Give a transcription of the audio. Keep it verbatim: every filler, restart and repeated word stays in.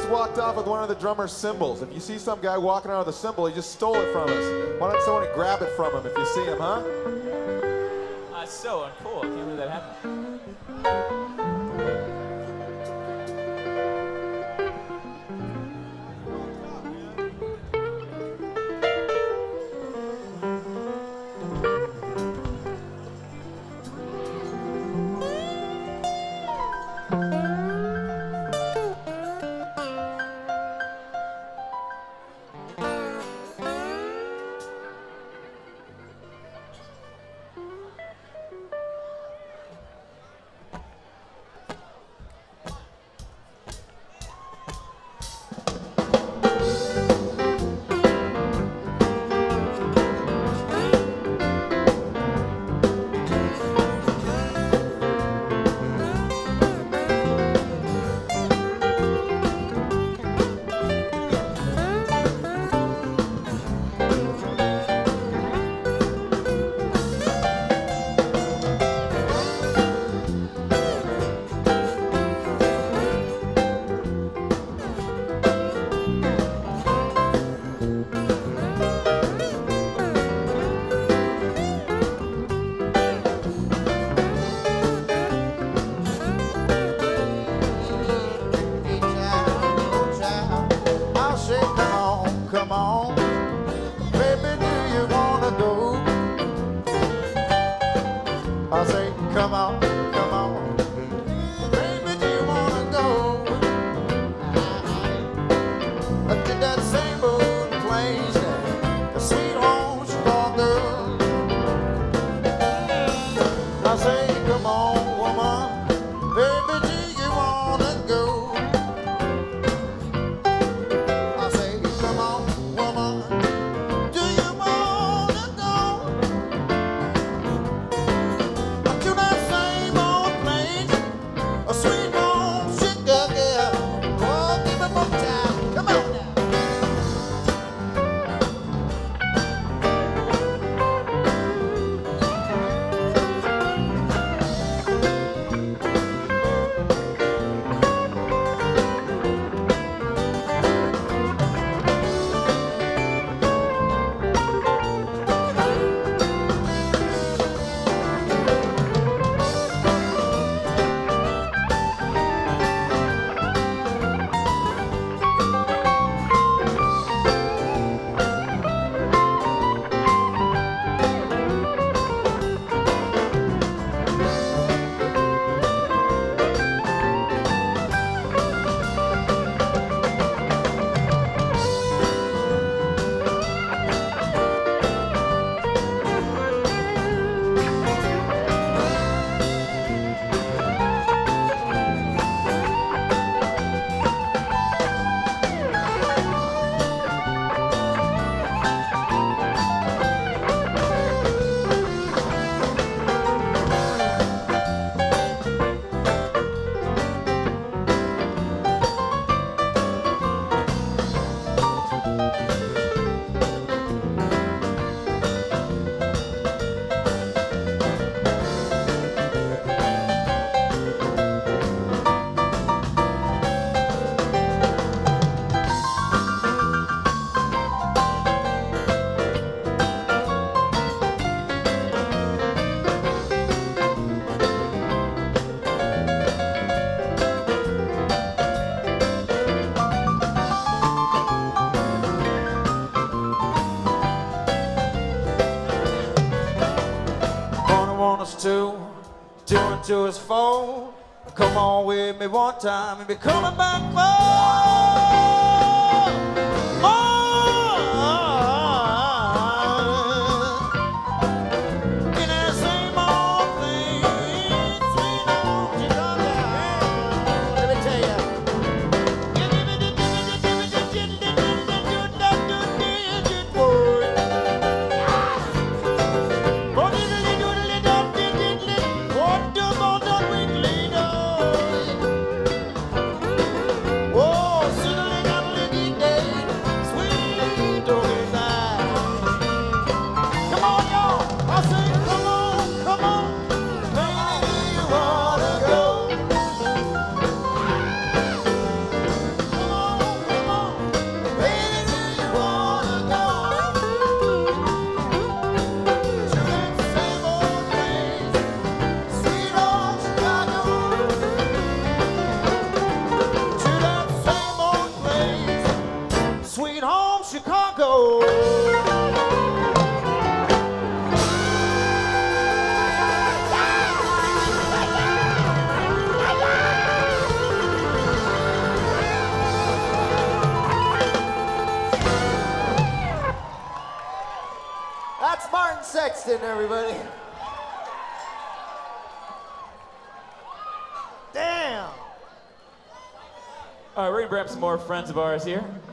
just walked off with one of the drummer's cymbals. If you see some guy walking around with a cymbal, he just stole it from us. Why don't someone grab it from him if you see him, huh? Uh, so cool. I can't believe that happened. Come on, come on, baby, do you wanna go to that same old place, the sweet home Chicago? I say, come on, woman, baby, do you wanna go? I say, come on, woman, do you wanna go to that same old place, a sweet home Chicago? Oh, give me more time, come on now. To two and two is four. Come on with me one time and be coming back for more. In that same old place, sweet home Chicago. Let me tell you. Whoa. That's Martin Sexton, everybody. Damn. All right, we're gonna grab some more friends of ours here.